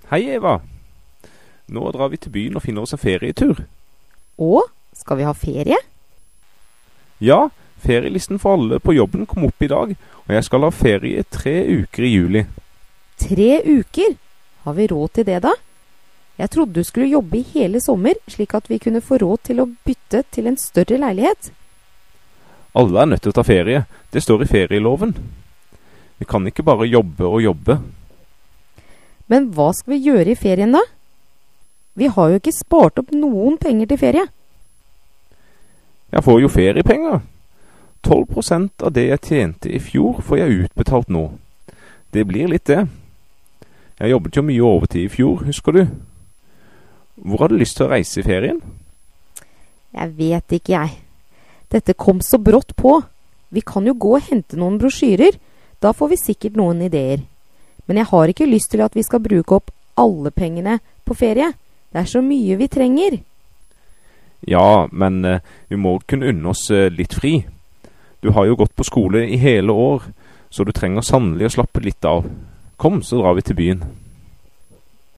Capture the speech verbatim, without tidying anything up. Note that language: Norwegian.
Hei Eva, nå drar vi til byen og finner oss en ferietur. Å, skal vi ha ferie? Ja, ferielisten for alle på jobben kom opp i dag, og jeg skal ha ferie tre uker i juli. Tre uker? Har vi råd til det da? Jeg trodde du skulle jobbe i hele sommer, slik at vi kunne få råd til å bytte til en større leilighet. Alle er nødt til å ta ferie, det står i ferieloven. Vi kan ikke bare jobbe og jobbe. Men hva skal vi gjøre i ferien da? Vi har jo ikke spart opp noen penger til ferie. Jeg får jo feriepenger. tolv prosent av det jeg tjente i fjor får jeg utbetalt nå. Det blir litt det. Jeg jobbet jo mye overtid i fjor, husker du? Hvor har du lyst til å reise i ferien? Jeg vet ikke jeg. Dette kom så brått på. Vi kan jo gå og hente noen brosjyrer. Da får vi sikkert noen ideer. Men jeg har ikke lyst til at vi skal bruke opp alle pengene på ferie. Det er så mye vi trenger. Ja, men eh, vi må kunne unne oss eh, litt fri. Du har jo gått på skole i hele år, så du trenger sannelig å slappe litt av. Kom, så drar vi til byen.